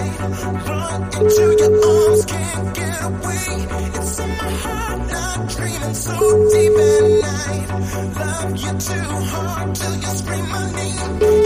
night. Run into your arms, can't get away. It's in my heart, not dreaming so deep at night. Love you too hard till you scream my name.